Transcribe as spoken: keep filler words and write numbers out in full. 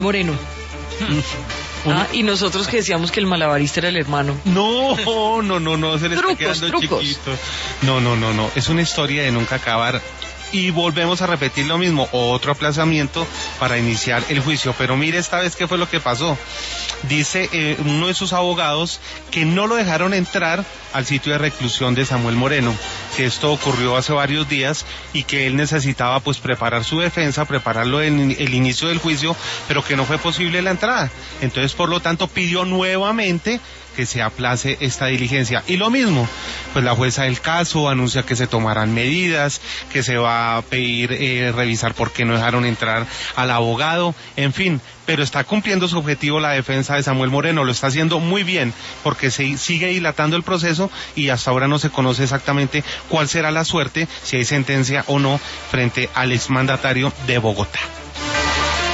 Moreno. Ah, y nosotros que decíamos que el malabarista era el hermano. No, no, no, no, se le trucos, está quedando trucos. chiquito. No, no, no, no, es una historia de nunca acabar. Y volvemos a repetir lo mismo, otro aplazamiento para iniciar el juicio. Pero mire esta vez qué fue lo que pasó. Dice eh, uno de sus abogados que no lo dejaron entrar al sitio de reclusión de Samuel Moreno, que esto ocurrió hace varios días y que él necesitaba pues preparar su defensa, prepararlo en el inicio del juicio, pero que no fue posible la entrada. Entonces, por lo tanto, pidió nuevamente que se aplace esta diligencia. Y lo mismo, pues la jueza del caso anuncia que se tomarán medidas, que se va a pedir eh, revisar por qué no dejaron entrar al abogado, en fin, pero está cumpliendo su objetivo la defensa de Samuel Moreno, lo está haciendo muy bien, porque se sigue dilatando el proceso y hasta ahora no se conoce exactamente cuál será la suerte, si hay sentencia o no, frente al exmandatario de Bogotá.